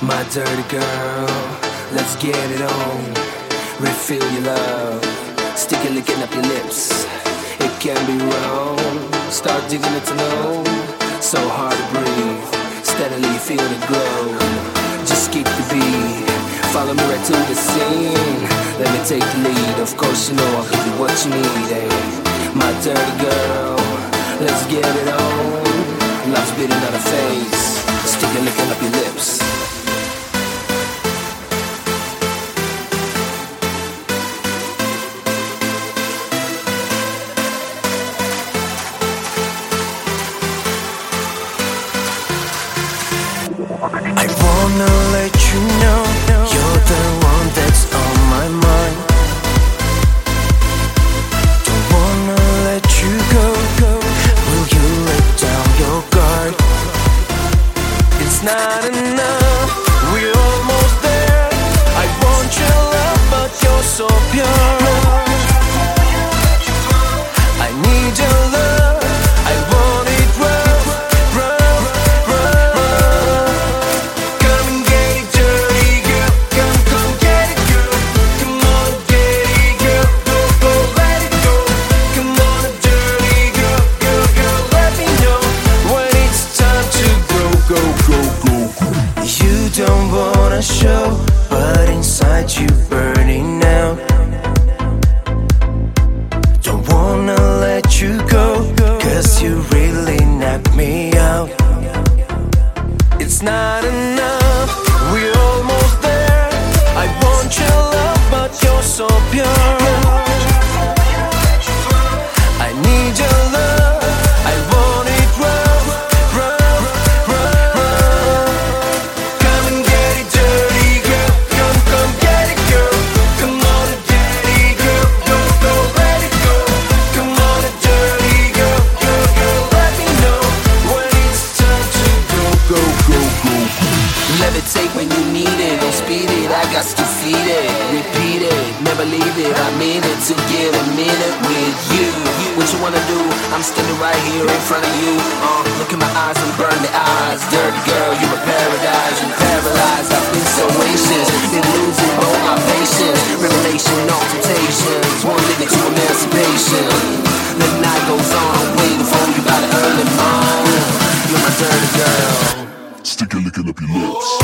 My dirty girl, let's get it on. Refill your love, stick it licking up your lips. It can be wrong, start digging it to know. So hard to breathe, steadily feel the glow. Just keep the beat, follow me right to the scene. Let me take the lead, of course you know I'll give you what you need, eh? My dirty girl, let's get it on. Love's beating on her face, stick it licking up your lips. I wanna let you know you're the one that's on my mind. Don't wanna let you go. Will you let down your guard? It's not enough, we're almost there. I want your love, but you're so pure. I need your love, I want it rough, rough, rough, rough. Come and get it dirty, girl. Come get it, girl. Come on, get it, girl. Go, let it go. Come on, dirty girl, girl, let me know when it's time to go. You don't wanna show, but inside you burning out. Don't wanna let you go, 'cause you really knock me out. It's not enough, we're almost there. I want your love, but you're so pure. I need your love, I want it rough, rough, rough, rough. Come and get it dirty, girl. Come get it, girl. Come on and get it, girl. Go, let it go. Come on and dirty, girl, let me know when it's time to go. Levitate when you need it, don't speed it, I got to feed it. Repeat it, never leave it, I mean it. To get a minute with you. What you wanna do? I'm standing right here in front of you. Look in my eyes and burn the eyes. Dirty girl, you're a paradise, you're paralyzed. I've been so anxious, been losing all my patience. Revelation, no temptations, one limit to emancipation. The night goes on, I'm waiting for you by the early morning. You're my dirty girl. Stick it licking up your lips.